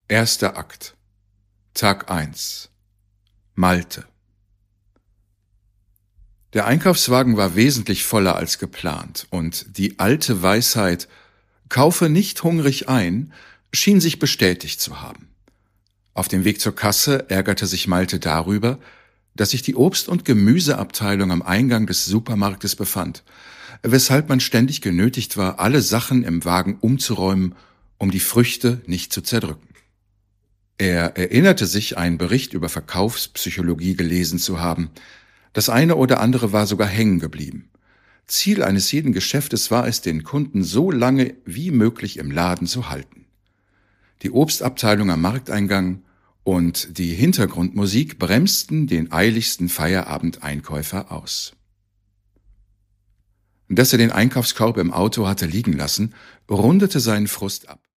Erster Akt. Tag 1. Malte. Der Einkaufswagen war wesentlich voller als geplant, und die alte Weisheit »Kaufe nicht hungrig ein« schien sich bestätigt zu haben. Auf dem Weg zur Kasse ärgerte sich Malte darüber, dass sich die Obst- und Gemüseabteilung am Eingang des Supermarktes befand, weshalb man ständig genötigt war, alle Sachen im Wagen umzuräumen, um die Früchte nicht zu zerdrücken. Er erinnerte sich, einen Bericht über Verkaufspsychologie gelesen zu haben. Das eine oder andere war sogar hängen geblieben. Ziel eines jeden Geschäftes war es, den Kunden so lange wie möglich im Laden zu halten. Die Obstabteilung am Markteingang und die Hintergrundmusik bremsten den eiligsten Feierabendeinkäufer aus. Dass er den Einkaufskorb im Auto hatte liegen lassen, rundete seinen Frust ab.